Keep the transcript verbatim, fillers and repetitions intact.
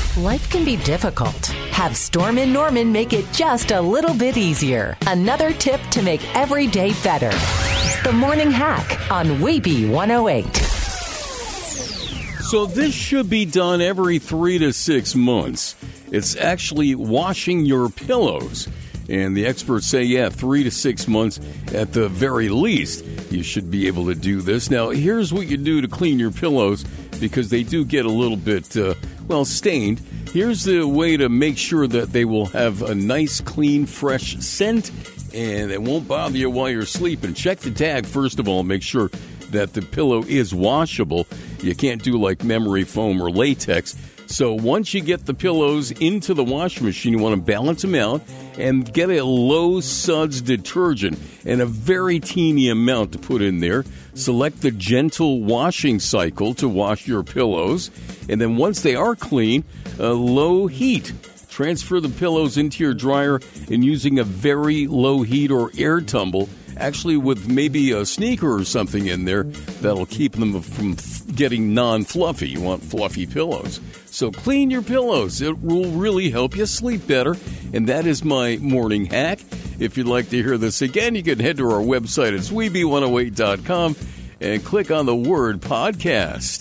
Life can be difficult. Have Storm and Norman make it just a little bit easier. Another tip to make every day better. The Morning Hack on Weeby one oh eight. So this should be done every three to six months. It's actually washing your pillows. And the experts say, yeah, three to six months at the very least, you should be able to do this. Now, here's what you do to clean your pillows, because they do get a little bit, uh, well, stained. Here's the way to make sure that they will have a nice, clean, fresh scent, and it won't bother you while you're sleeping. Check the tag, first of all, make sure that the pillow is washable. You can't do like memory foam or latex. So once you get the pillows into the washing machine, you want to balance them out and get a low suds detergent and a very teeny amount to put in there. Select the gentle washing cycle to wash your pillows. And then once they are clean, uh, low heat. Transfer the pillows into your dryer and using a very low heat or air tumble, actually with maybe a sneaker or something in there, that'll keep them from getting non-fluffy. You want fluffy pillows. So clean your pillows. It will really help you sleep better. And that is my morning hack. If you'd like to hear this again, you can head to our website. It's weeby one oh eight dot com and click on the word podcast.